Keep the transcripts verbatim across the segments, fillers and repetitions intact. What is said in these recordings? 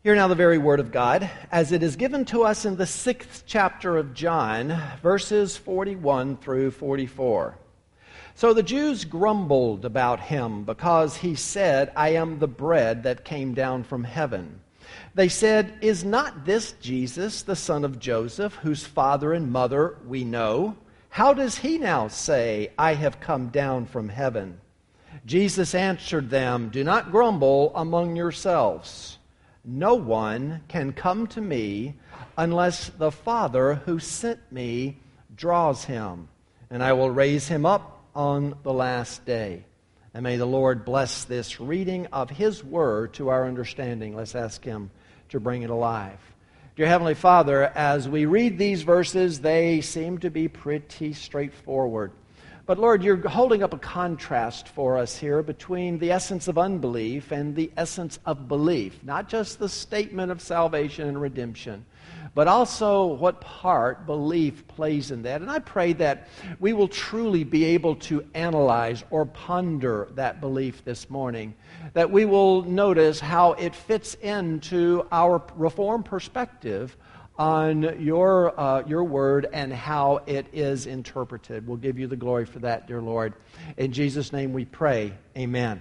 Hear now the very word of God, as it is given to us in the sixth chapter of John, verses forty-one through forty-four. So the Jews grumbled about him because he said, I am the bread that came down from heaven. They said, is not this Jesus, the son of Joseph, whose father and mother we know? How does he now say, I have come down from heaven? Jesus answered them, do not grumble among yourselves. No one can come to me unless the Father who sent me draws him, and I will raise him up on the last day. And may the Lord bless this reading of His Word to our understanding. Let's ask Him to bring it alive. Dear Heavenly Father, as we read these verses, they seem to be pretty straightforward. But Lord, you're holding up a contrast for us here between the essence of unbelief and the essence of belief. Not just the statement of salvation and redemption, but also what part belief plays in that. And I pray that we will truly be able to analyze or ponder that belief this morning. That we will notice how it fits into our Reformed perspective on your uh, your word and how it is interpreted. We'll give you the glory for that, dear Lord. In Jesus' name we pray. Amen.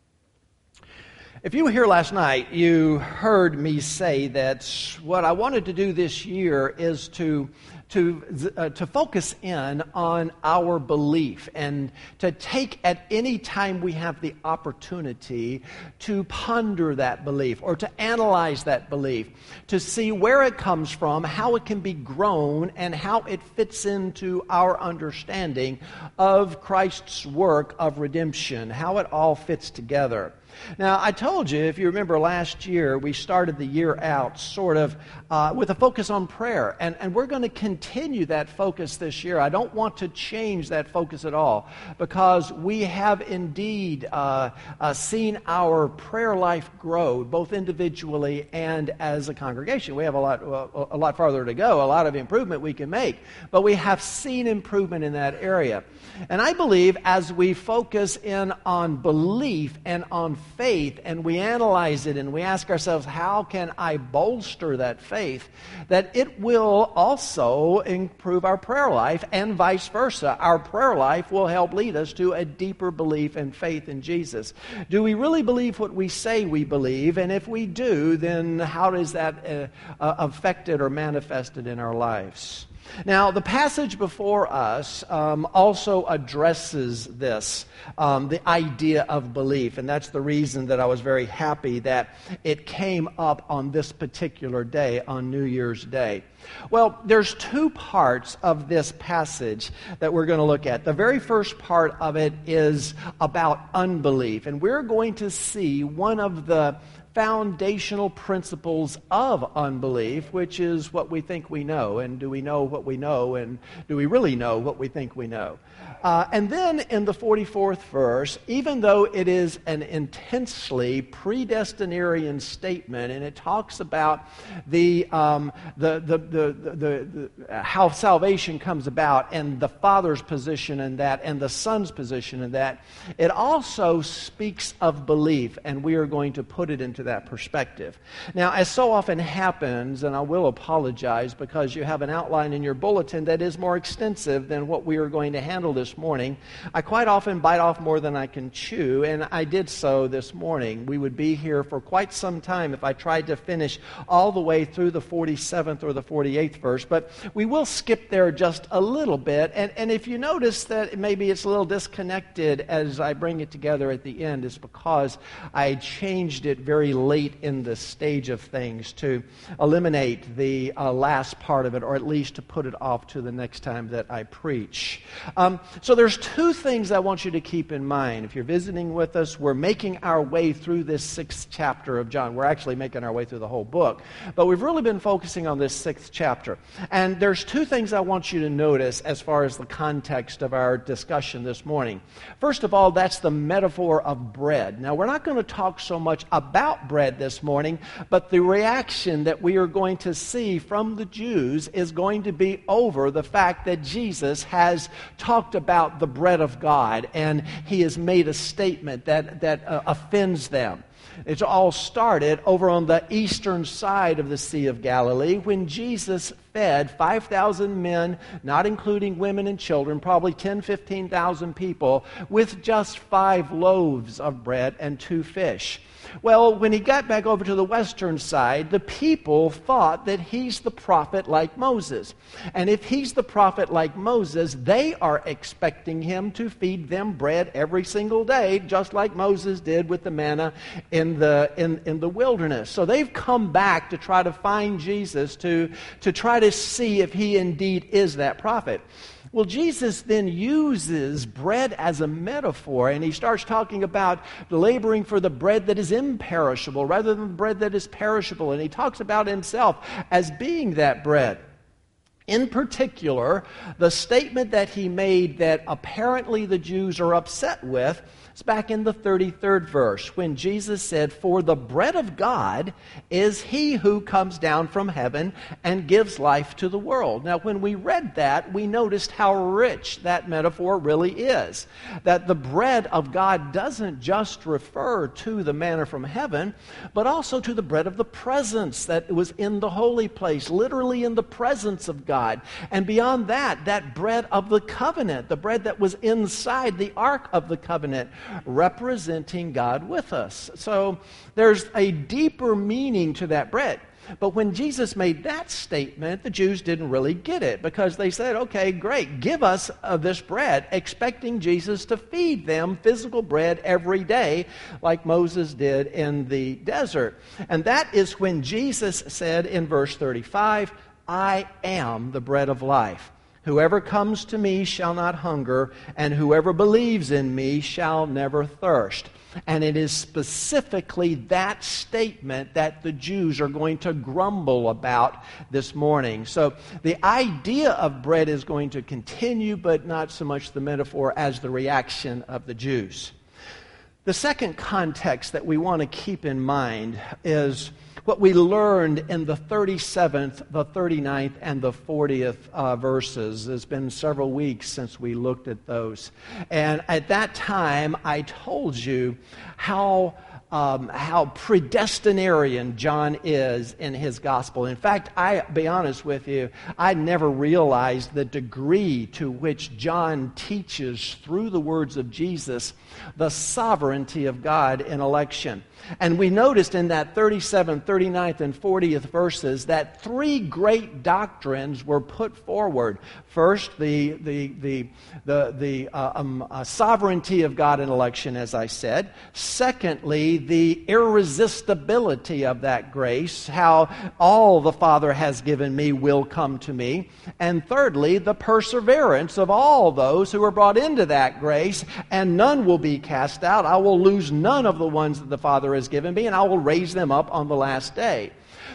If you were here last night, you heard me say that what I wanted to do this year is to to uh, to focus in on our belief and to take at any time we have the opportunity to ponder that belief or to analyze that belief, to see where it comes from, how it can be grown, and how it fits into our understanding of Christ's work of redemption, how it all fits together. Now, I told you, if you remember last year, we started the year out sort of uh, with a focus on prayer. And, and we're going to continue that focus this year. I don't want to change that focus at all because we have indeed uh, uh, seen our prayer life grow, both individually and as a congregation. We have a lot, uh, a lot farther to go, a lot of improvement we can make. But we have seen improvement in that area. And I believe as we focus in on belief and on faith, and we analyze it and we ask ourselves, how can I bolster that faith, that it will also improve our prayer life and vice versa. Our prayer life will help lead us to a deeper belief and faith in Jesus. Do we really believe what we say we believe? And if we do, then how is that uh, uh, affected or manifested in our lives? Now, the passage before us um, also addresses this, um, the idea of belief, and that's the reason that I was very happy that it came up on this particular day, on New Year's Day. Well, there's two parts of this passage that we're going to look at. The very first part of it is about unbelief, and we're going to see one of the foundational principles of unbelief, which is what we think we know. And do we know what we know? And do we really know what we think we know? Uh, and then in the forty-fourth verse, even though it is an intensely predestinarian statement, and it talks about the, um, the, the, the, the, the, the how salvation comes about and the Father's position in that and the Son's position in that, it also speaks of belief, and we are going to put it into that perspective. Now, as so often happens, and I will apologize because you have an outline in your bulletin that is more extensive than what we are going to handle this morning, I quite often bite off more than I can chew, and I did so this morning. We would be here for quite some time if I tried to finish all the way through the forty-seventh or the forty-eighth verse, but we will skip there just a little bit, and, and if you notice that maybe it's a little disconnected as I bring it together at the end, it's because I changed it very late in the stage of things to eliminate the uh, last part of it, or at least to put it off to the next time that I preach. Um, so there's two things I want you to keep in mind. If you're visiting with us, we're making our way through this sixth chapter of John. We're actually making our way through the whole book, but we've really been focusing on this sixth chapter. And there's two things I want you to notice as far as the context of our discussion this morning. First of all, that's the metaphor of bread. Now, we're not going to talk so much about bread this morning, but the reaction that we are going to see from the Jews is going to be over the fact that Jesus has talked about the bread of God, and he has made a statement that, that uh, offends them. It all started over on the eastern side of the Sea of Galilee when Jesus fed five thousand men, not including women and children, probably ten, fifteen thousand people, with just five loaves of bread and two fish. Well, when he got back over to the western side, the people thought that he's the prophet like Moses. And if he's the prophet like Moses, they are expecting him to feed them bread every single day, just like Moses did with the manna in the in, in the wilderness. So they've come back to try to find Jesus, to, to try to see if he indeed is that prophet. Well, Jesus then uses bread as a metaphor, and he starts talking about laboring for the bread that is imperishable rather than the bread that is perishable. And he talks about himself as being that bread. In particular, the statement that he made that apparently the Jews are upset with is back in the thirty-third verse when Jesus said, "For the bread of God is he who comes down from heaven and gives life to the world." Now, when we read that, we noticed how rich that metaphor really is. That the bread of God doesn't just refer to the manna from heaven, but also to the bread of the presence that was in the holy place, literally in the presence of God. And beyond that, that bread of the covenant, the bread that was inside the ark of the covenant, representing God with us. So there's a deeper meaning to that bread. But when Jesus made that statement, the Jews didn't really get it because they said, okay, great, give us uh, this bread, expecting Jesus to feed them physical bread every day like Moses did in the desert. And that is when Jesus said in verse thirty-five, "I am the bread of life. Whoever comes to me shall not hunger, and whoever believes in me shall never thirst." And it is specifically that statement that the Jews are going to grumble about this morning. So the idea of bread is going to continue, but not so much the metaphor as the reaction of the Jews. The second context that we want to keep in mind is what we learned in the thirty-seventh, the thirty-ninth, and the fortieth uh, verses. It's been several weeks since we looked at those. And at that time, I told you how Um, how predestinarian John is in his gospel. In fact, I be honest with you, I never realized the degree to which John teaches through the words of Jesus the sovereignty of God in election. And we noticed in that thirty-seventh, thirty-ninth, and fortieth verses that three great doctrines were put forward. First, the the the the, the uh, um, uh, sovereignty of God in election, as I said. Secondly, the irresistibility of that grace, how all the Father has given me will come to me. And thirdly, the perseverance of all those who are brought into that grace, and none will be cast out. I will lose none of the ones that the Father has given me, and I will raise them up on the last day.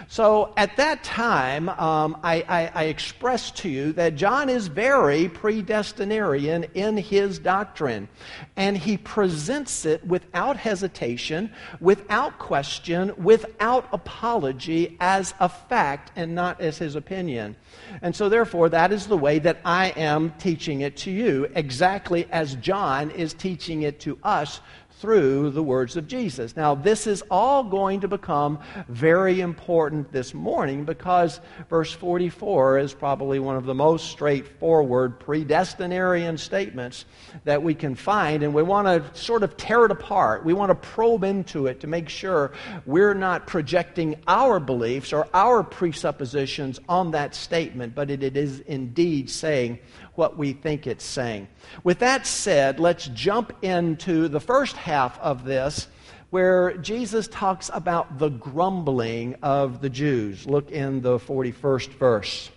So at that time, um, I, I, I expressed to you that John is very predestinarian in his doctrine. And he presents it without hesitation, without question, without apology, as a fact and not as his opinion. And so therefore, that is the way that I am teaching it to you, exactly as John is teaching it to us through the words of Jesus. Now, this is all going to become very important this morning because verse forty-four is probably one of the most straightforward predestinarian statements that we can find, and we want to sort of tear it apart. We want to probe into it to make sure we're not projecting our beliefs or our presuppositions on that statement, but it, it is indeed saying what we think it's saying. With that said, let's jump into the first half of this where Jesus talks about the grumbling of the Jews. Look in the forty-first verse.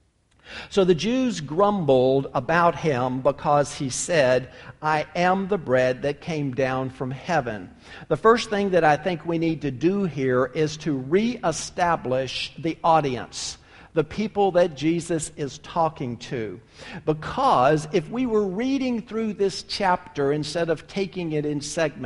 So the Jews grumbled about him because he said, "I am the bread that came down from heaven." The first thing that I think we need to do here is to reestablish the audience, the people that Jesus is talking to. Because if we were reading through this chapter instead of taking it in segments,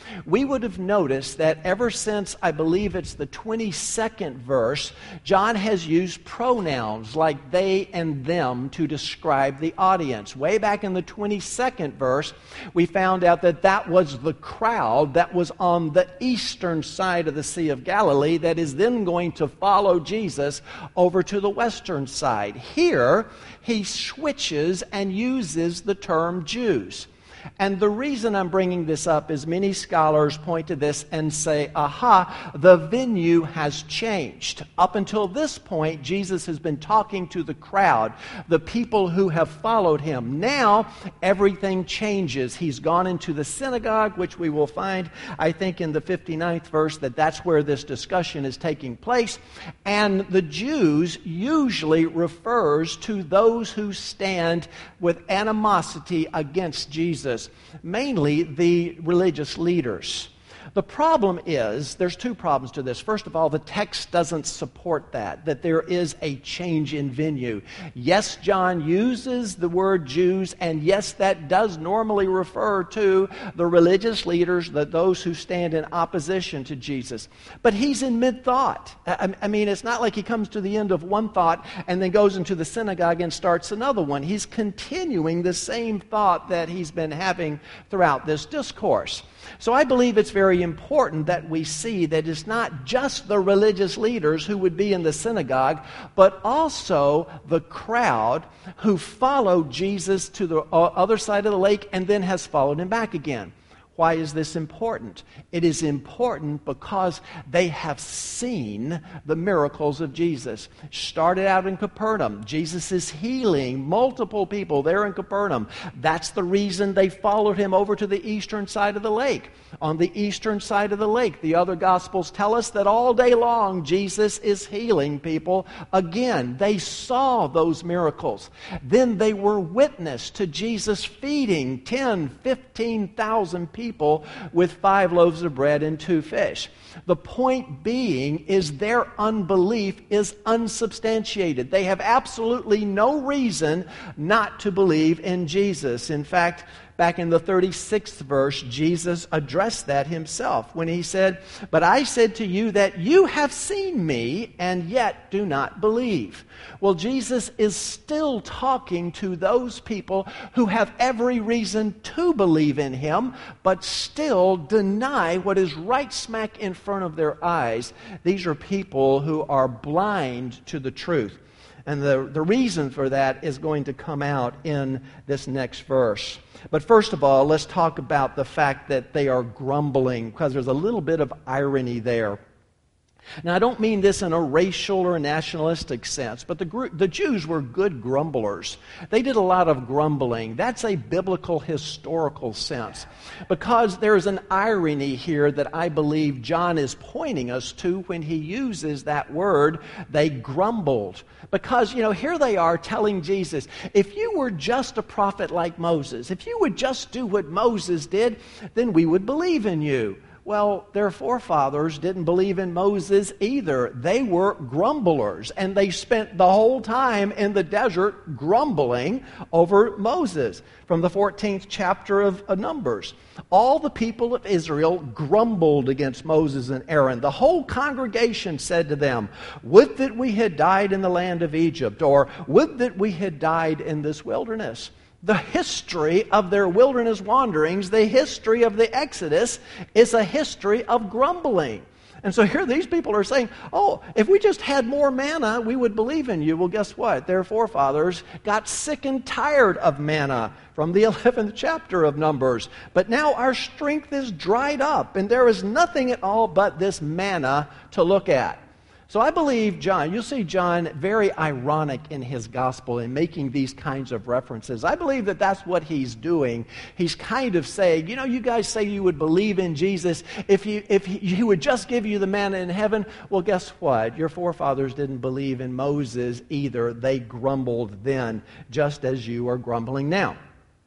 we would have noticed that ever since, I believe it's the twenty-second verse, John has used pronouns like they and them to describe the audience. Way back in the twenty-second verse, we found out that that was the crowd that was on the eastern side of the Sea of Galilee that is then going to follow Jesus over to the western side. Here, he switches and uses the term Jews. And the reason I'm bringing this up is many scholars point to this and say, aha, the venue has changed. Up until this point, Jesus has been talking to the crowd, the people who have followed him. Now, everything changes. He's gone into the synagogue, which we will find, I think, in the fifty-ninth verse, that that's where this discussion is taking place. And the Jews usually refers to those who stand with animosity against Jesus. Mainly the religious leaders. The problem is, there's two problems to this. First of all, the text doesn't support that, that there is a change in venue. Yes, John uses the word Jews, and yes, that does normally refer to the religious leaders, the, those who stand in opposition to Jesus. But he's in mid-thought. I, I mean, it's not like he comes to the end of one thought and then goes into the synagogue and starts another one. He's continuing the same thought that he's been having throughout this discourse. So I believe it's very important that we see that it's not just the religious leaders who would be in the synagogue, but also the crowd who followed Jesus to the other side of the lake and then has followed him back again. Why is this important? It is important because they have seen the miracles of Jesus. Started out in Capernaum. Jesus is healing multiple people there in Capernaum. That's the reason they followed him over to the eastern side of the lake. On the eastern side of the lake, the other Gospels tell us that all day long Jesus is healing people. Again, they saw those miracles. Then they were witness to Jesus feeding ten, fifteen thousand people. People with five loaves of bread and two fish. The point being is their unbelief is unsubstantiated. They have absolutely no reason not to believe in Jesus. In fact, back in the thirty-sixth verse, Jesus addressed that himself when he said, "But I said to you that you have seen me and yet do not believe." Well, Jesus is still talking to those people who have every reason to believe in him, but still deny what is right smack in front of their eyes. These are people who are blind to the truth. And the, the reason for that is going to come out in this next verse. But first of all, let's talk about the fact that they are grumbling, because there's a little bit of irony there. Now, I don't mean this in a racial or nationalistic sense, but the, gr- the Jews were good grumblers. They did a lot of grumbling. That's a biblical, historical sense, because there's an irony here that I believe John is pointing us to when he uses that word, they grumbled. Because, you know, here they are telling Jesus, if you were just a prophet like Moses, if you would just do what Moses did, then we would believe in you. Well, their forefathers didn't believe in Moses either. They were grumblers, and they spent the whole time in the desert grumbling over Moses. From the fourteenth chapter of Numbers, all the people of Israel grumbled against Moses and Aaron. The whole congregation said to them, "Would that we had died in the land of Egypt," or "Would that we had died in this wilderness." The history of their wilderness wanderings, the history of the Exodus, is a history of grumbling. And so here these people are saying, oh, if we just had more manna, we would believe in you. Well, guess what? Their forefathers got sick and tired of manna from the eleventh chapter of Numbers. But now our strength is dried up, and there is nothing at all but this manna to look at. So I believe John, you'll see John very ironic in his gospel in making these kinds of references. I believe that that's what he's doing. He's kind of saying, you know, you guys say you would believe in Jesus if he, if he, he would just give you the manna in heaven. Well, guess what? Your forefathers didn't believe in Moses either. They grumbled then, just as you are grumbling now.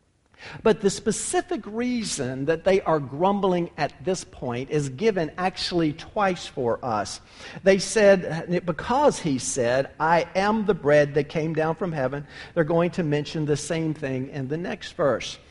But the specific reason that they are grumbling at this point is given actually twice for us. They said, because he said, I am the bread that came down from heaven, they're going to mention the same thing in the next verse.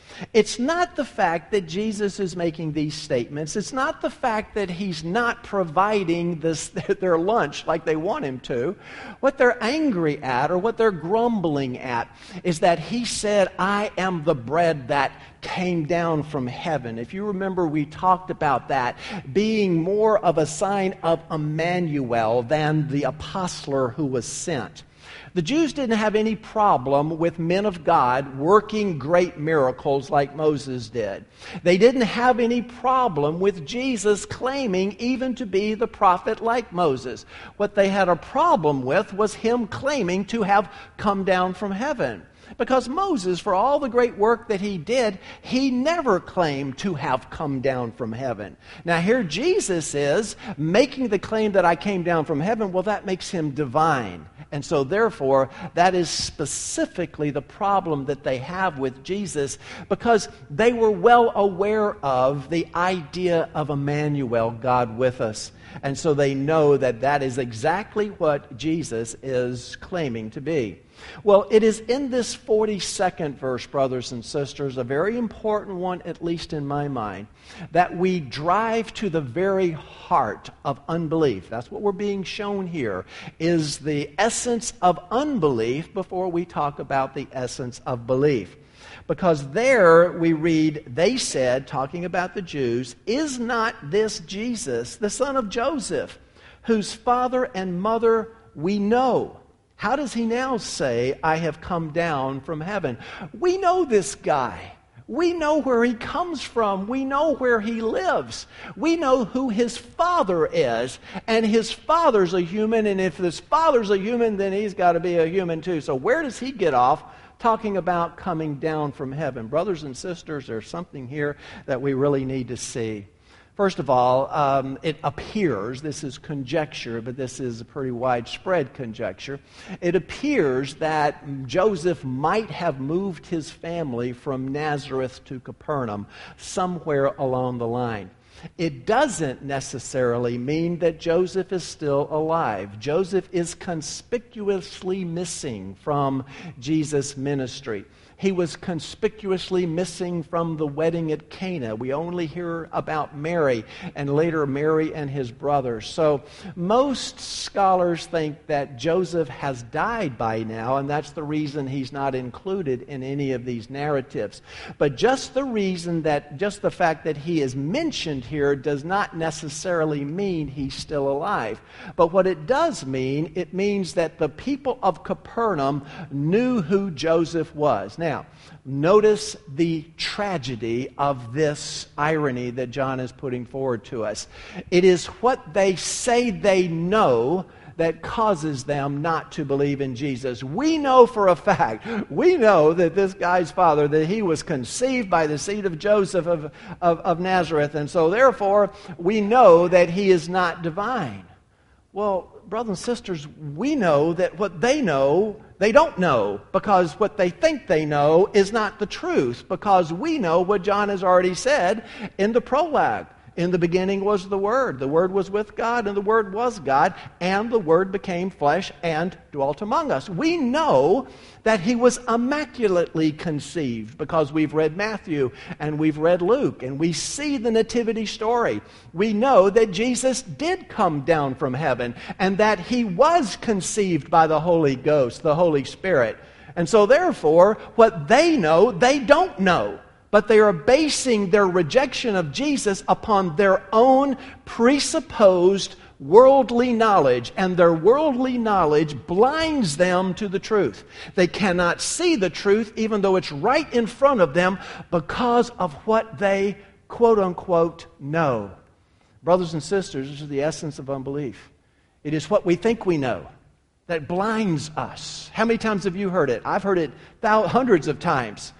It's not the fact that Jesus is making these statements. It's not the fact that he's not providing this, their lunch like they want him to. What they're angry at or what they're grumbling at is that he said, I am the bread that came down from heaven. If you remember, we talked about that being more of a sign of Emmanuel than the apostler who was sent. The Jews didn't have any problem with men of God working great miracles like Moses did. They didn't have any problem with Jesus claiming even to be the prophet like Moses. What they had a problem with was him claiming to have come down from heaven. Because Moses, for all the great work that he did, he never claimed to have come down from heaven. Now here Jesus is making the claim that I came down from heaven. Well, that makes him divine. And so therefore, that is specifically the problem that they have with Jesus, because they were well aware of the idea of Emmanuel, God with us. And so they know that that is exactly what Jesus is claiming to be. Well, it is in this forty-second verse, brothers and sisters, a very important one, at least in my mind, that we drive to the very heart of unbelief. That's what we're being shown here, is the essence of unbelief before we talk about the essence of belief. Because there we read, they said, talking about the Jews, is not this Jesus, the son of Joseph, whose father and mother we know? How does he now say, I have come down from heaven? We know this guy. We know where he comes from. We know where he lives. We know who his father is. And his father's a human. And if his father's a human, then he's got to be a human too. So where does he get off talking about coming down from heaven? Brothers and sisters, there's something here that we really need to see. First of all, um, it appears, this is conjecture, but this is a pretty widespread conjecture, it appears that Joseph might have moved his family from Nazareth to Capernaum somewhere along the line. It doesn't necessarily mean that Joseph is still alive. Joseph is conspicuously missing from Jesus' ministry. He was conspicuously missing from the wedding at Cana. We only hear about Mary and later Mary and his brothers. So most scholars think that Joseph has died by now, and that's the reason he's not included in any of these narratives. But just the reason that, just the fact that he is mentioned here does not necessarily mean he's still alive. But what it does mean, it means that the people of Capernaum knew who Joseph was. Now, Now, notice the tragedy of this irony that John is putting forward to us. It is what they say they know that causes them not to believe in Jesus. We know for a fact, we know that this guy's father, that he was conceived by the seed of Joseph of, of, of Nazareth, and so therefore we know that he is not divine. Well, brothers and sisters, we know that what they know, they don't know, because what they think they know is not the truth, because we know what John has already said in the prologue. In the beginning was the Word. The Word was with God, and the Word was God, and the Word became flesh and dwelt among us. We know that he was immaculately conceived because we've read Matthew and we've read Luke, and we see the nativity story. We know that Jesus did come down from heaven, and that he was conceived by the Holy Ghost, the Holy Spirit. And so therefore, what they know, they don't know. But they are basing their rejection of Jesus upon their own presupposed worldly knowledge, and their worldly knowledge blinds them to the truth. They cannot see the truth even though it's right in front of them because of what they quote-unquote know. Brothers and sisters, this is the essence of unbelief. It is what we think we know that blinds us. How many times have you heard it? I've heard it thousands, hundreds of times.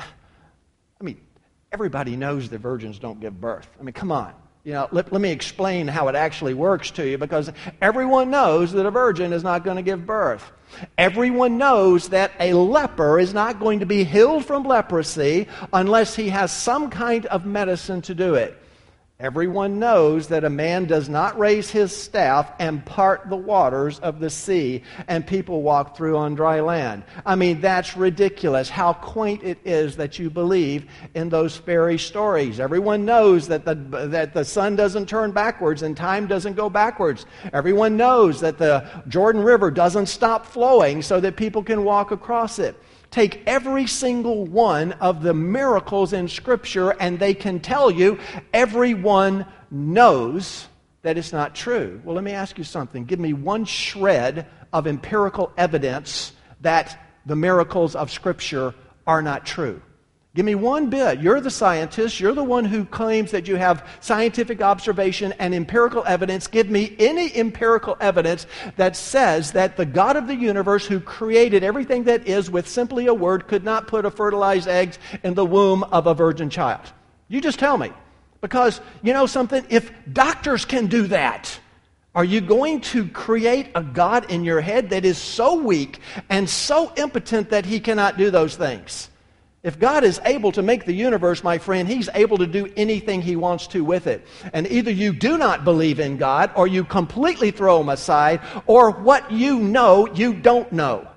I mean, everybody knows that virgins don't give birth. I mean, come on. You know, let, let me explain how it actually works to you, because everyone knows that a virgin is not going to give birth. Everyone knows that a leper is not going to be healed from leprosy unless he has some kind of medicine to do it. Everyone knows that a man does not raise his staff and part the waters of the sea, and people walk through on dry land. I mean, that's ridiculous. How quaint it is that you believe in those fairy stories. Everyone knows that the, that the sun doesn't turn backwards and time doesn't go backwards. Everyone knows that the Jordan River doesn't stop flowing so that people can walk across it. Take every single one of the miracles in Scripture and they can tell you everyone knows that it's not true. Well, let me ask you something. Give me one shred of empirical evidence that the miracles of Scripture are not true. Give me one bit. You're the scientist. You're the one who claims that you have scientific observation and empirical evidence. Give me any empirical evidence that says that the God of the universe who created everything that is with simply a word could not put a fertilized egg in the womb of a virgin child. You just tell me. Because, you know something? If doctors can do that, are you going to create a God in your head that is so weak and so impotent that he cannot do those things? If God is able to make the universe, my friend, he's able to do anything he wants to with it. And either you do not believe in God, or you completely throw him aside, or what you know, you don't know.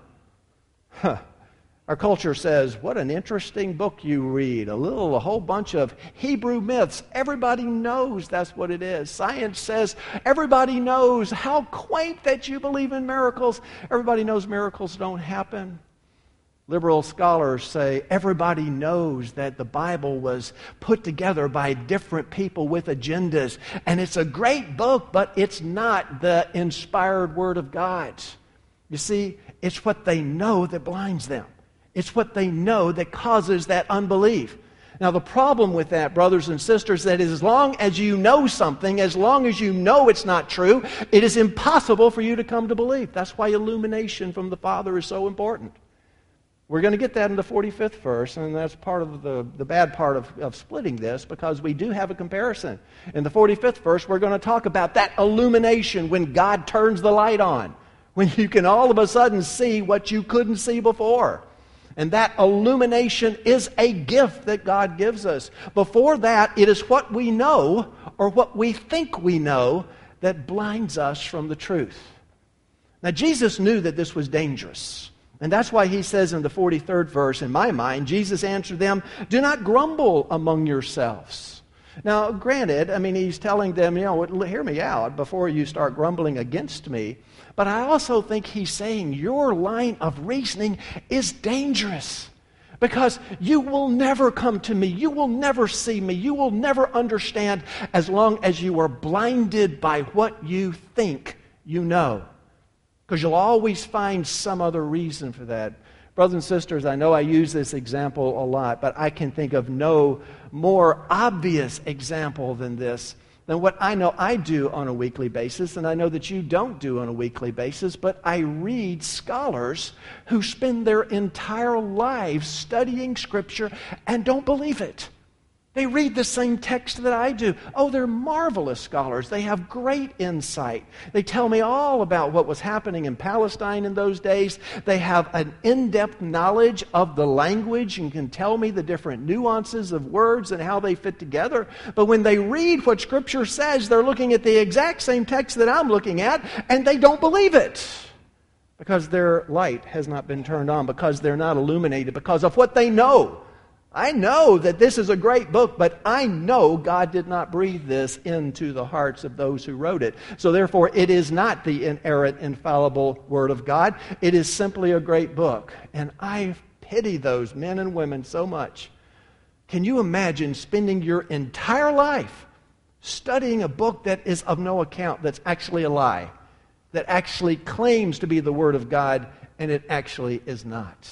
Huh. Our culture says, what an interesting book you read. A little, a whole bunch of Hebrew myths. Everybody knows that's what it is. Science says everybody knows. How quaint that you believe in miracles. Everybody knows miracles don't happen. Liberal scholars say everybody knows that the Bible was put together by different people with agendas. And it's a great book, but it's not the inspired Word of God. You see, it's what they know that blinds them. It's what they know that causes that unbelief. Now, the problem with that, brothers and sisters, that as long as you know something, as long as you know it's not true, it is impossible for you to come to belief. That's why illumination from the Father is so important. We're going to get that in the forty-fifth verse, and that's part of the, the bad part of, of splitting this, because we do have a comparison. In the forty-fifth verse, we're going to talk about that illumination when God turns the light on, when you can all of a sudden see what you couldn't see before. And that illumination is a gift that God gives us. Before that, it is what we know, or what we think we know, that blinds us from the truth. Now, Jesus knew that this was dangerous. And that's why he says in the forty-third verse, in my mind, Jesus answered them, do not grumble among yourselves. Now, granted, I mean, he's telling them, you know, hear me out before you start grumbling against me. But I also think he's saying your line of reasoning is dangerous. Because you will never come to me. You will never see me. You will never understand as long as you are blinded by what you think you know. Because you'll always find some other reason for that. Brothers and sisters, I know I use this example a lot, but I can think of no more obvious example than this, than what I know I do on a weekly basis, and I know that you don't do on a weekly basis, but I read scholars who spend their entire lives studying Scripture and don't believe it. They read the same text that I do. Oh, they're marvelous scholars. They have great insight. They tell me all about what was happening in Palestine in those days. They have an in-depth knowledge of the language and can tell me the different nuances of words and how they fit together. But when they read what Scripture says, they're looking at the exact same text that I'm looking at, and they don't believe it. Because their light has not been turned on, because they're not illuminated, because of what they know. I know that this is a great book, but I know God did not breathe this into the hearts of those who wrote it. So therefore, it is not the inerrant, infallible Word of God. It is simply a great book. And I pity those men and women so much. Can you imagine spending your entire life studying a book that is of no account, that's actually a lie, that actually claims to be the Word of God, and it actually is not?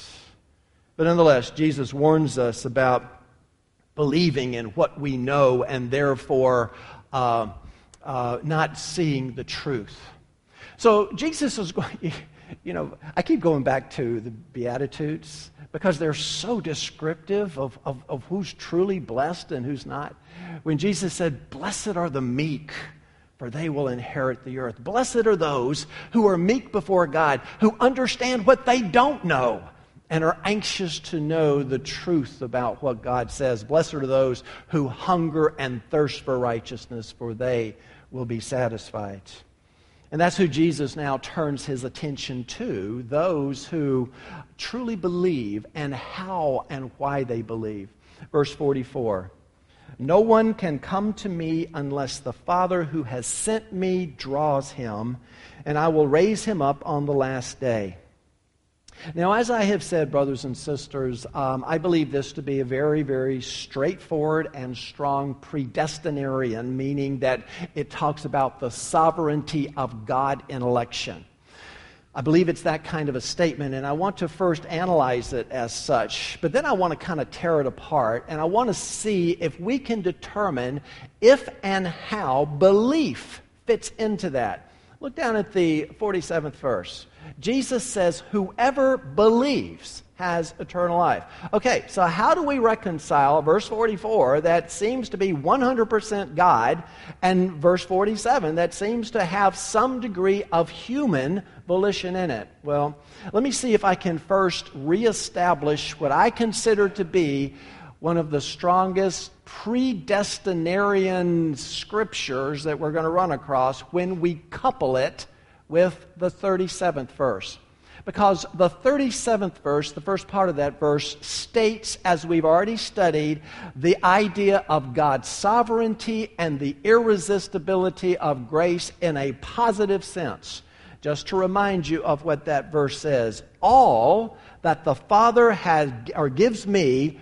But nonetheless, Jesus warns us about believing in what we know and therefore uh, uh, not seeing the truth. So Jesus is going, you know, I keep going back to the Beatitudes because they're so descriptive of, of, of who's truly blessed and who's not. When Jesus said, blessed are the meek, for they will inherit the earth. Blessed are those who are meek before God, who understand what they don't know. and are anxious to know the truth about what God says. Blessed are those who hunger and thirst for righteousness, for they will be satisfied. And that's who Jesus now turns his attention to, those who truly believe and how and why they believe. Verse forty-four, no one can come to me unless the Father who has sent me draws him, and I will raise him up on the last day. Now, as I have said, brothers and sisters, um, I believe this to be a very, very straightforward and strong predestinarian, meaning that it talks about the sovereignty of God in election. I believe it's that kind of a statement, and I want to first analyze it as such, but then I want to kind of tear it apart, and I want to see if we can determine if and how belief fits into that. Look down at the forty-seventh verse. Jesus says, whoever believes has eternal life. Okay, so how do we reconcile verse forty-four that seems to be one hundred percent God and verse forty-seven that seems to have some degree of human volition in it? Well, let me see if I can first reestablish what I consider to be one of the strongest predestinarian scriptures that we're going to run across when we couple it with the thirty-seventh verse. Because the thirty-seventh verse, the first part of that verse, states, as we've already studied, the idea of God's sovereignty and the irresistibility of grace in a positive sense. Just to remind you of what that verse says, all that the Father has or gives me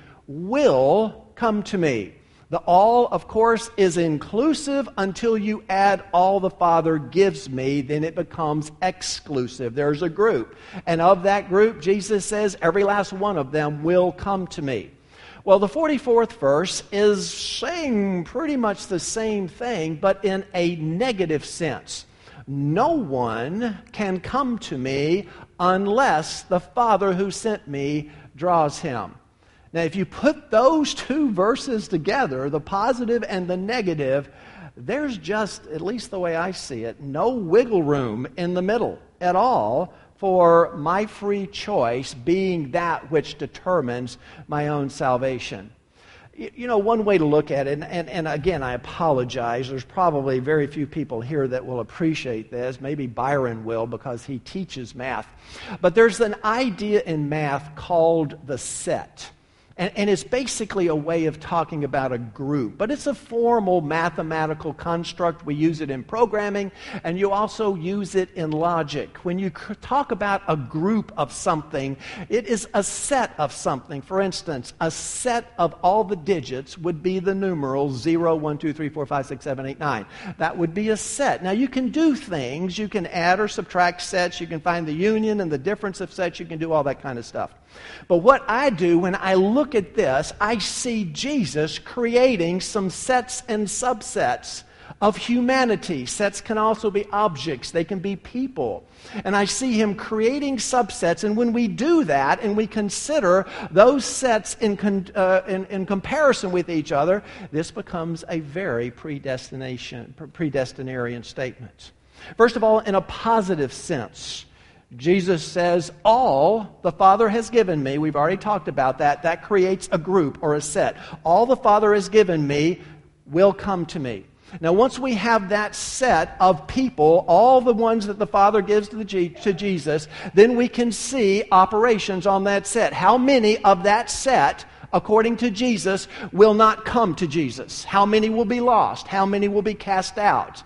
will come to me. The all, of course, is inclusive until you add all the Father gives me, then it becomes exclusive. There's a group. And of that group, Jesus says, every last one of them will come to me. Well, the forty-fourth verse is saying pretty much the same thing, but in a negative sense. No one can come to me unless the Father who sent me draws him. Now, if you put those two verses together, the positive and the negative, there's just, at least the way I see it, no wiggle room in the middle at all for my free choice being that which determines my own salvation. You know, one way to look at it, and, and, and again, I apologize. There's probably very few people here that will appreciate this. Maybe Byron will because he teaches math. But there's an idea in math called the set. And, and it's basically a way of talking about a group. But it's a formal mathematical construct. We use it in programming, and you also use it in logic. When you talk about a group of something, it is a set of something. For instance, a set of all the digits would be the numerals zero, one, two, three, four, five, six, seven, eight, nine. That would be a set. Now, you can do things. You can add or subtract sets. You can find the union and the difference of sets. You can do all that kind of stuff. But what I do when I look at this, I see Jesus creating some sets and subsets of humanity. Sets can also be objects. They can be people. And I see him creating subsets. And when we do that and we consider those sets in, con- uh, in, in comparison with each other, this becomes a very predestination, predestinarian statement. First of all, in a positive sense, Jesus says, all the Father has given me, we've already talked about that, that creates a group or a set. All the Father has given me will come to me. Now, once we have that set of people, all the ones that the Father gives to, the G- to Jesus, then we can see operations on that set. How many of that set, according to Jesus, will not come to Jesus? How many will be lost? How many will be cast out?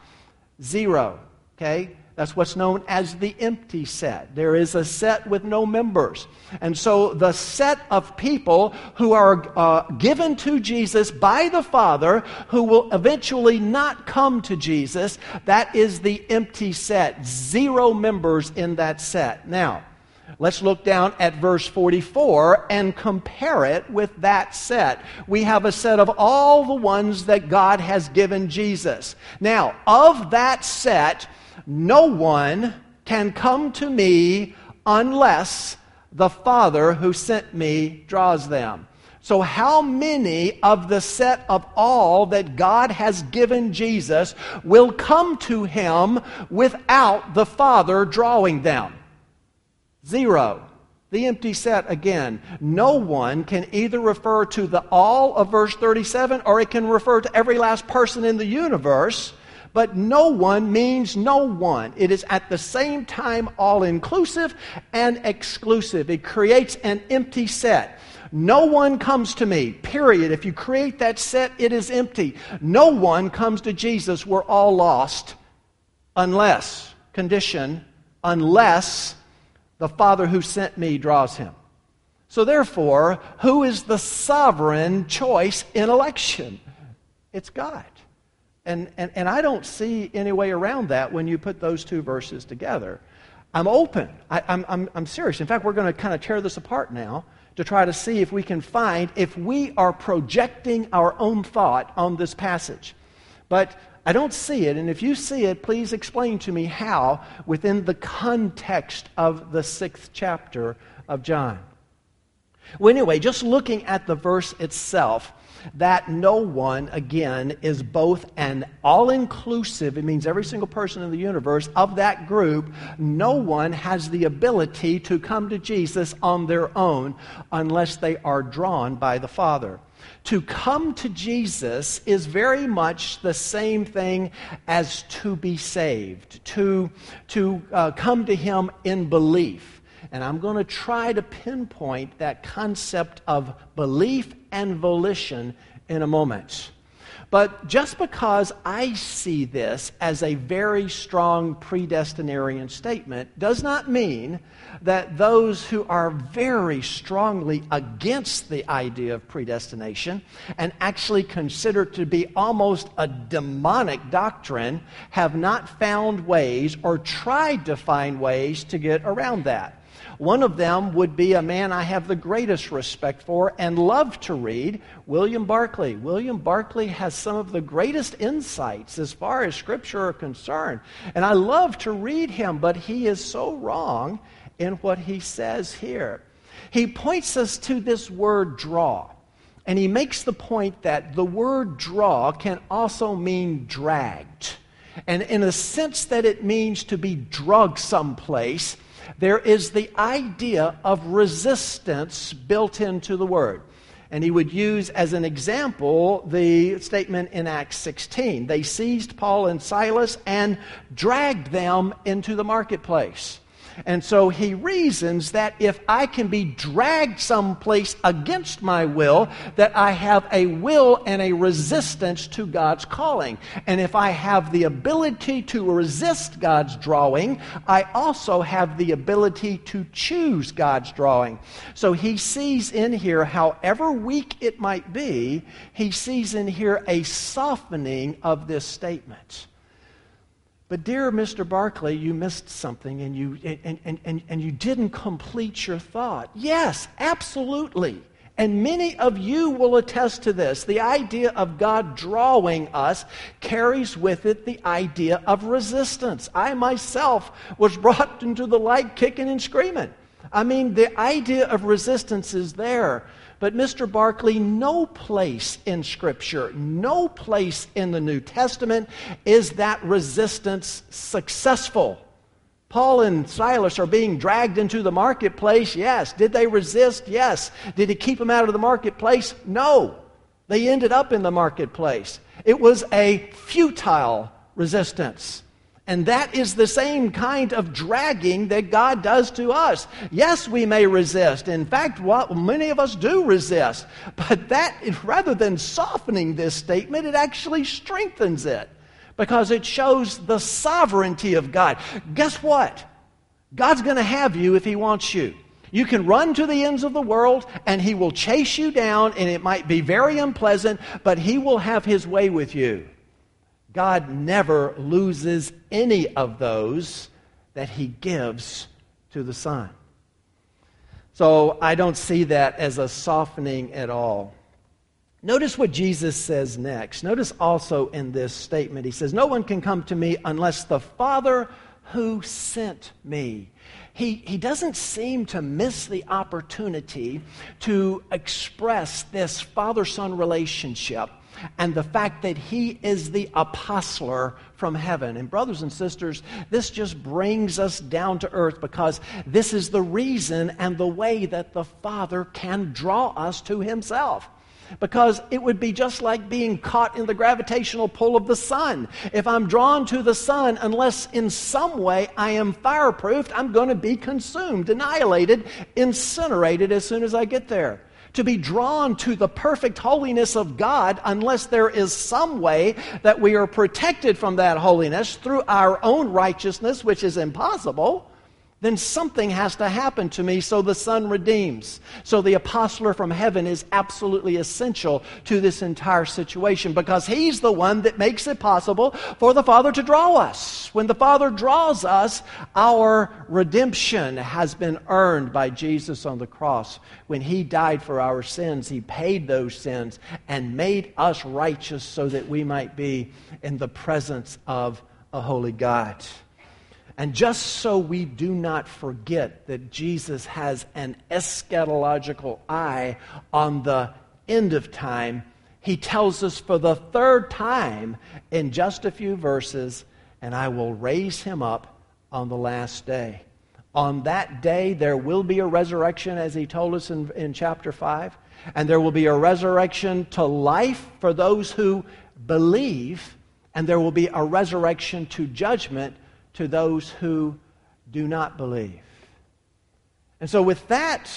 Zero. Okay? That's what's known as the empty set. There is a set with no members. And so the set of people who are uh, given to Jesus by the Father, who will eventually not come to Jesus, that is the empty set. Zero members in that set. Now, let's look down at verse forty-four and compare it with that set. We have a set of all the ones that God has given Jesus. Now, of that set, no one can come to me unless the Father who sent me draws them. So how many of the set of all that God has given Jesus will come to him without the Father drawing them? Zero. The empty set again. No one can either refer to the all of verse thirty-seven or it can refer to every last person in the universe. But no one means no one. It is at the same time all-inclusive and exclusive. It creates an empty set. No one comes to me, period. If you create that set, it is empty. No one comes to Jesus. We're all lost. Unless, condition, unless the Father who sent me draws him. So therefore, who is the sovereign choice in election? It's God. And, and, and I don't see any way around that when you put those two verses together. I'm open. I, I'm, I'm, I'm serious. In fact, we're going to kind of tear this apart now to try to see if we can find if we are projecting our own thought on this passage. But I don't see it, and if you see it, please explain to me how within the context of the sixth chapter of John. Well, anyway, just looking at the verse itself, that no one, again, is both an all-inclusive, it means every single person in the universe, of that group, no one has the ability to come to Jesus on their own unless they are drawn by the Father. To come to Jesus is very much the same thing as to be saved, to, to uh, come to Him in belief. And I'm going to try to pinpoint that concept of belief and volition in a moment. But just because I see this as a very strong predestinarian statement does not mean that those who are very strongly against the idea of predestination and actually consider it to be almost a demonic doctrine have not found ways or tried to find ways to get around that. One of them would be a man I have the greatest respect for and love to read, William Barclay. William Barclay has some of the greatest insights as far as Scripture are concerned. And I love to read him, but he is so wrong in what he says here. He points us to this word draw. And he makes the point that the word draw can also mean dragged. And in a sense that it means to be drugged someplace, there is the idea of resistance built into the word. And he would use as an example the statement in Acts sixteen. They seized Paul and Silas and dragged them into the marketplace. And so he reasons that if I can be dragged someplace against my will, that I have a will and a resistance to God's calling. And if I have the ability to resist God's drawing, I also have the ability to choose God's drawing. So he sees in here, however weak it might be, he sees in here a softening of this statement. But dear Mister Barclay, you missed something and you and, and, and, and you didn't complete your thought. Yes, absolutely. And many of you will attest to this. The idea of God drawing us carries with it the idea of resistance. I myself was brought into the light kicking and screaming. I mean, the idea of resistance is there. But Mister Barclay, no place in Scripture, no place in the New Testament is that resistance successful. Paul and Silas are being dragged into the marketplace, yes. Did they resist? Yes. Did he keep them out of the marketplace? No. They ended up in the marketplace. It was a futile resistance. And that is the same kind of dragging that God does to us. Yes, we may resist. In fact, what many of us do resist. But that, rather than softening this statement, it actually strengthens it. Because it shows the sovereignty of God. Guess what? God's going to have you if He wants you. You can run to the ends of the world and He will chase you down, and it might be very unpleasant, but He will have His way with you. God never loses any of those that He gives to the Son. So I don't see that as a softening at all. Notice what Jesus says next. Notice also in this statement, He says, "No one can come to me unless the Father who sent me." He, he doesn't seem to miss the opportunity to express this father-son relationship and the fact that he is the apostler from heaven. And brothers and sisters, this just brings us down to earth, because this is the reason and the way that the Father can draw us to himself. Because it would be just like being caught in the gravitational pull of the sun. If I'm drawn to the sun, unless in some way I am fireproofed, I'm going to be consumed, annihilated, incinerated as soon as I get there. To be drawn to the perfect holiness of God, unless there is some way that we are protected from that holiness through our own righteousness, which is impossible, then something has to happen to me so the Son redeems. So the apostler from heaven is absolutely essential to this entire situation, because he's the one that makes it possible for the Father to draw us. When the Father draws us, our redemption has been earned by Jesus on the cross. When he died for our sins, he paid those sins and made us righteous so that we might be in the presence of a holy God. And just so we do not forget that Jesus has an eschatological eye on the end of time, he tells us for the third time in just a few verses, and I will raise him up on the last day. On that day, there will be a resurrection, as he told us in, in chapter five, and there will be a resurrection to life for those who believe, and there will be a resurrection to judgment to those who do not believe. And so with that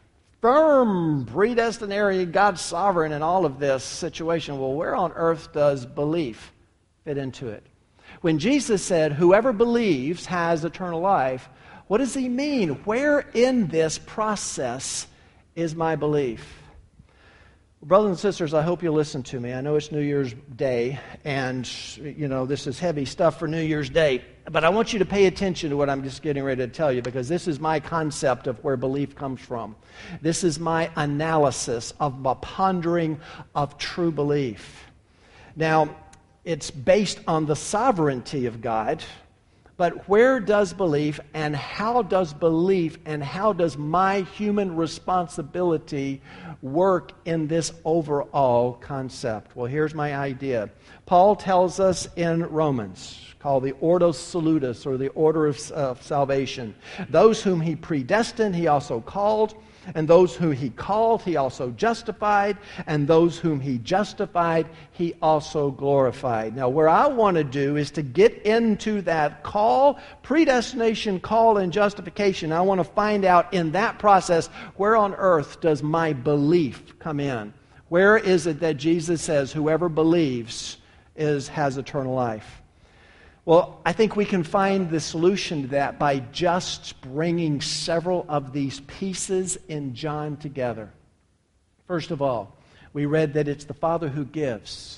firm predestinary, God's sovereign in all of this situation, well, where on earth does belief fit into it? When Jesus said, whoever believes has eternal life, what does he mean? Where in this process is my belief? Brothers and sisters, I hope you'll listen to me. I know it's New Year's Day, and, you know, this is heavy stuff for New Year's Day. But I want you to pay attention to what I'm just getting ready to tell you, because this is my concept of where belief comes from. This is my analysis of my pondering of true belief. Now, it's based on the sovereignty of God. But where does belief, and how does belief, and how does my human responsibility work in this overall concept? Well, here's my idea. Paul tells us in Romans, called the Ordo Salutis, or the order of uh, salvation. Those whom he predestined, he also called. And those whom he called, he also justified. And those whom he justified, he also glorified. Now, where I want to do is to get into that call, predestination, call, and justification. I want to find out in that process, where on earth does my belief come in? Where is it that Jesus says, whoever believes is has eternal life? Well, I think we can find the solution to that by just bringing several of these pieces in John together. First of all, we read that it's the Father who gives.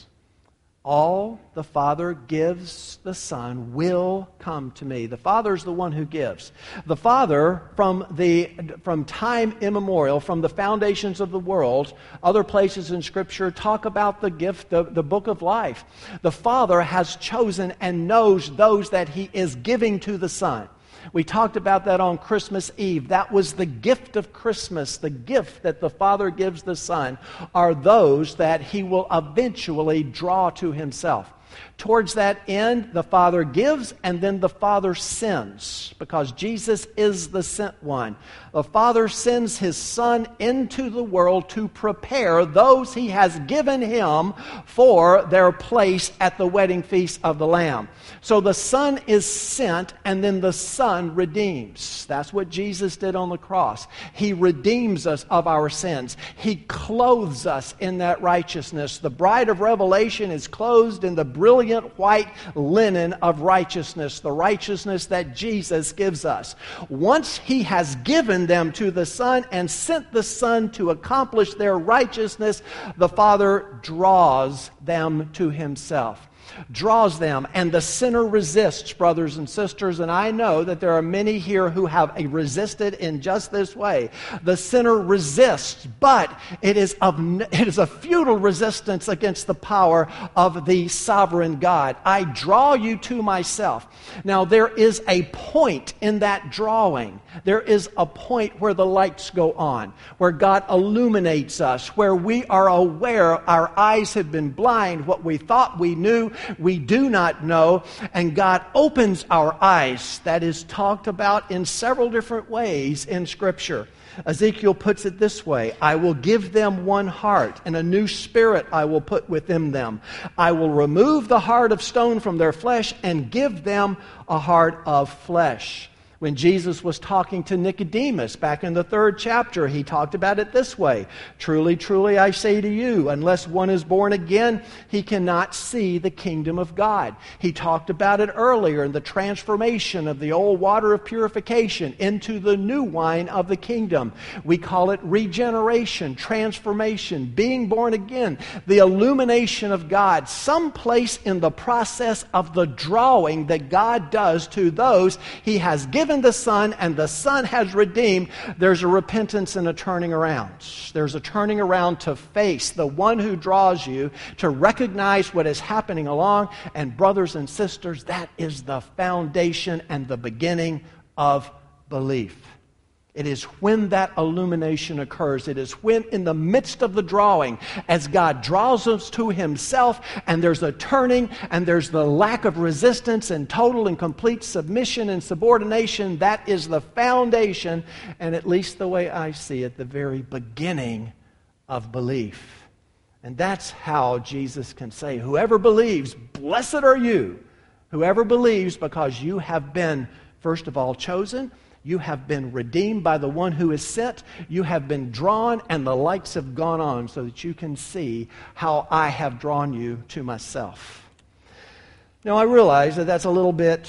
All the Father gives the Son will come to me. The Father is the one who gives. The Father, from the from time immemorial, from the foundations of the world, other places in Scripture talk about the gift, the, the book of life. The Father has chosen and knows those that He is giving to the Son. We talked about that on Christmas Eve. That was the gift of Christmas. The gift that the Father gives the Son are those that He will eventually draw to Himself. Towards that end, the Father gives, and then the Father sends, because Jesus is the sent one. The Father sends His Son into the world to prepare those He has given Him for their place at the wedding feast of the Lamb. So the Son is sent, and then the Son redeems. That's what Jesus did on the cross. He redeems us of our sins. He clothes us in that righteousness. The bride of Revelation is clothed in the brilliant white linen of righteousness, the righteousness that Jesus gives us. Once He has given them to the Son and sent the Son to accomplish their righteousness, the Father draws them to Himself. draws them, and the sinner resists, brothers and sisters, and I know that there are many here who have resisted in just this way. The sinner resists, but it is, of, it is a futile resistance against the power of the sovereign God. I draw you to myself. Now, there is a point in that drawing. There is a point where the lights go on, where God illuminates us, where we are aware our eyes have been blind. What we thought we knew, we do not know, and God opens our eyes. That is talked about in several different ways in Scripture. Ezekiel puts it this way: I will give them one heart, and a new spirit I will put within them. I will remove the heart of stone from their flesh and give them a heart of flesh. When Jesus was talking to Nicodemus back in the third chapter, he talked about it this way: truly, truly, I say to you, unless one is born again, he cannot see the kingdom of God. He talked about it earlier in the transformation of the old water of purification into the new wine of the kingdom. We call it regeneration, transformation, being born again, the illumination of God. Someplace in the process of the drawing that God does to those He has given the Son, and the Son has redeemed, there's a repentance and a turning around. There's a turning around to face the one who draws you, to recognize what is happening along. And brothers and sisters, that is the foundation and the beginning of belief. It is when that illumination occurs. It is when, in the midst of the drawing, as God draws us to Himself, and there's a turning, and there's the lack of resistance and total and complete submission and subordination, that is the foundation, and at least the way I see it, the very beginning of belief. And that's how Jesus can say, whoever believes, blessed are you. Whoever believes, because you have been, first of all, chosen. You have been redeemed by the one who is sent. You have been drawn, and the lights have gone on so that you can see how I have drawn you to myself. Now, I realize that that's a little bit...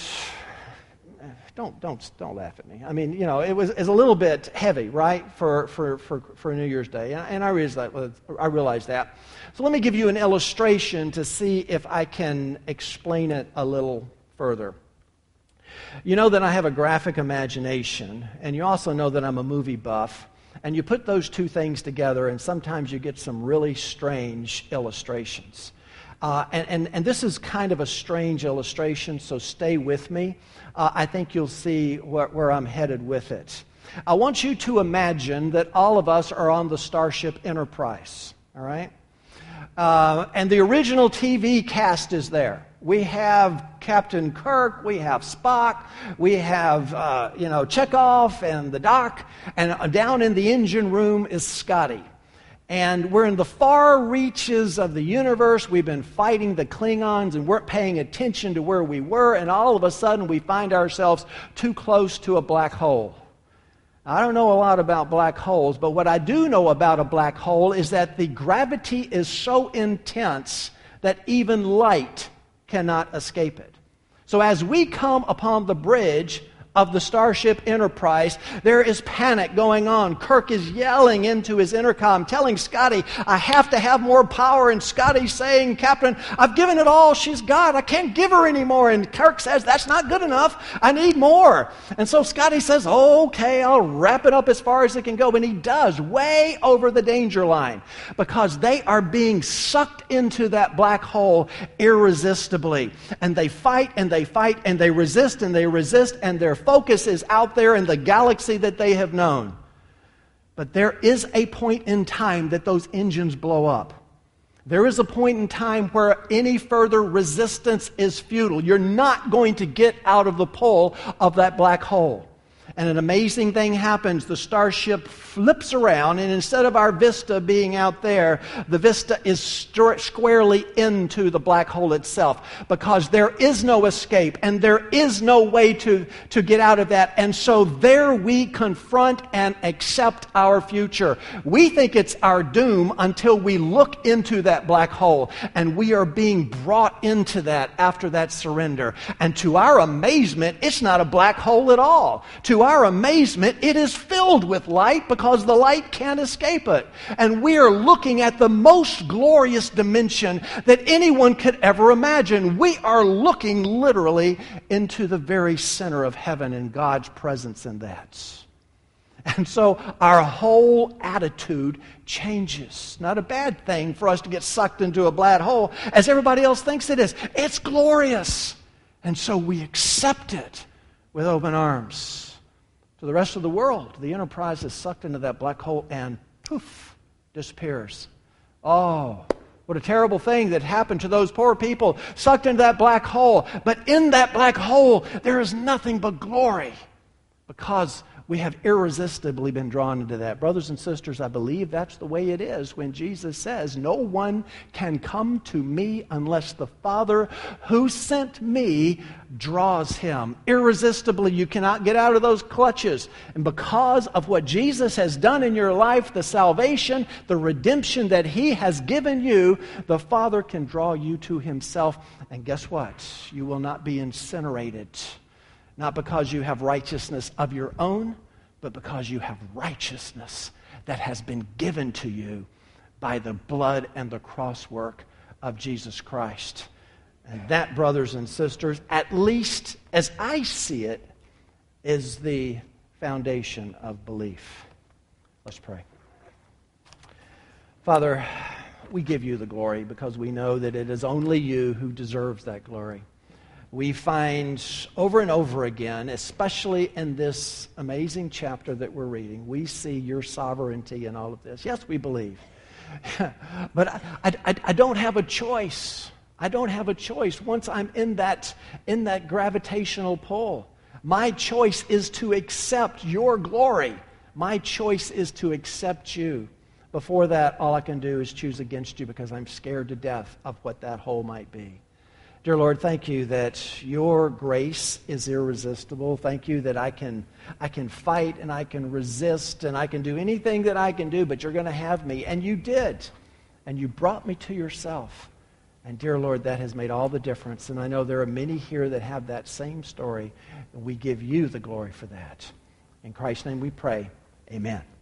Don't don't don't laugh at me. I mean, you know, it was it's a little bit heavy, right, for for for, for New Year's Day, and I realize that. I realize that. So let me give you an illustration to see if I can explain it a little further. You know that I have a graphic imagination, and you also know that I'm a movie buff, and you put those two things together, and sometimes you get some really strange illustrations. Uh, and, and, and this is kind of a strange illustration, so stay with me. Uh, I think you'll see where, where I'm headed with it. I want you to imagine that all of us are on the Starship Enterprise, all right? Uh, and the original T V cast is there. We have Captain Kirk, we have Spock, we have, uh, you know, Chekhov and the Doc, and down in the engine room is Scotty. And we're in the far reaches of the universe. We've been fighting the Klingons and weren't paying attention to where we were, and all of a sudden we find ourselves too close to a black hole. I don't know a lot about black holes, but what I do know about a black hole is that the gravity is so intense that even light cannot escape it. So as we come upon the bridge of the Starship Enterprise, there is panic going on. Kirk is yelling into his intercom, telling Scotty, I have to have more power. And Scotty's saying, Captain, I've given it all she's got. I can't give her anymore. And Kirk says, that's not good enough. I need more. And so Scotty says, okay, I'll wrap it up as far as it can go. And he does, way over the danger line, because they are being sucked into that black hole irresistibly. And they fight and they fight and they resist and they resist, and they're focus is out there in the galaxy that they have known. But there is a point in time that those engines blow up. There is a point in time where any further resistance is futile. You're not going to get out of the pull of that black hole. And an amazing thing happens. The starship flips around, and instead of our vista being out there, the vista is st- squarely into the black hole itself, because there is no escape and there is no way to, to get out of that. And so there we confront and accept our future. We think it's our doom until we look into that black hole, and we are being brought into that after that surrender. And to our amazement, it's not a black hole at all. To our amazement, it is filled with light because the light can't escape it. And we are looking at the most glorious dimension that anyone could ever imagine. We are looking literally into the very center of heaven and God's presence in that. And so our whole attitude changes. Not a bad thing for us to get sucked into a black hole as everybody else thinks it is. It's glorious. And so we accept it with open arms. To the rest of the world, the Enterprise is sucked into that black hole and poof, disappears. Oh, what a terrible thing that happened to those poor people sucked into that black hole. But in that black hole, there is nothing but glory because we have irresistibly been drawn into that. Brothers and sisters, I believe that's the way it is when Jesus says, no one can come to me unless the Father who sent me draws him. Irresistibly, you cannot get out of those clutches. And because of what Jesus has done in your life, the salvation, the redemption that he has given you, the Father can draw you to himself. And guess what? You will not be incinerated. Not because you have righteousness of your own, but because you have righteousness that has been given to you by the blood and the cross work of Jesus Christ. And that, brothers and sisters, at least as I see it, is the foundation of belief. Let's pray. Father, we give you the glory because we know that it is only you who deserves that glory. We find over and over again, especially in this amazing chapter that we're reading, we see your sovereignty in all of this. Yes, we believe. But I, I, I don't have a choice. I don't have a choice once I'm in that, in that gravitational pull. My choice is to accept your glory. My choice is to accept you. Before that, all I can do is choose against you because I'm scared to death of what that hole might be. Dear Lord, thank you that your grace is irresistible. Thank you that I can, I can fight and I can resist and I can do anything that I can do, but you're going to have me. And you did. And you brought me to yourself. And dear Lord, that has made all the difference. And I know there are many here that have that same story. And we give you the glory for that. In Christ's name we pray. Amen.